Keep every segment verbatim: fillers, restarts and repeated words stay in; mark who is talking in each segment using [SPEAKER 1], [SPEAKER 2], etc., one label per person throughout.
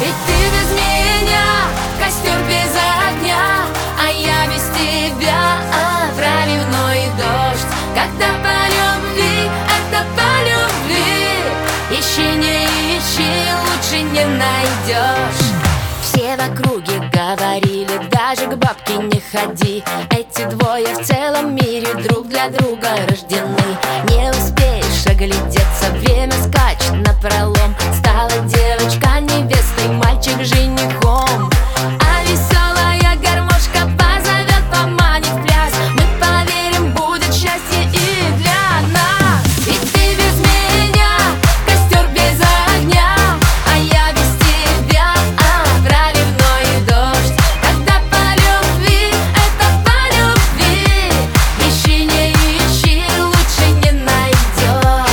[SPEAKER 1] Ведь ты без меня, костер без огня, а я без тебя, а проливной дождь. Когда по любви, это по любви, ищи, не ищи, лучше не найдешь. Все в округе говорили, даже к бабке не ходи. Эти двое в целом мире друг для друга рождены. Не успеешь оглядеться, время скачет напролом. Стала девочка невестой, мальчик женихом. А веселая гармошка позовет, поманит в пляс. Мы поверим, будет счастье и для нас. Ведь ты без меня, костер без огня, а я без тебя, а проливной дождь. Когда по любви, это по любви, ищи, не ищи, лучше не найдешь.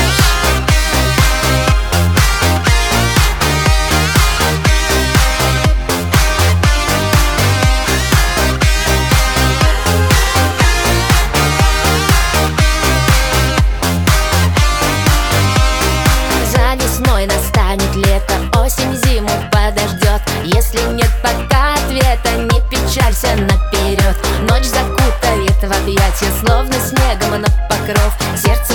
[SPEAKER 1] За весной настанет лето, осень зиму подождет. Если нет пока ответа, не печалься наперед. Ночь закутает в объятия, словно снегом на покров. Сердце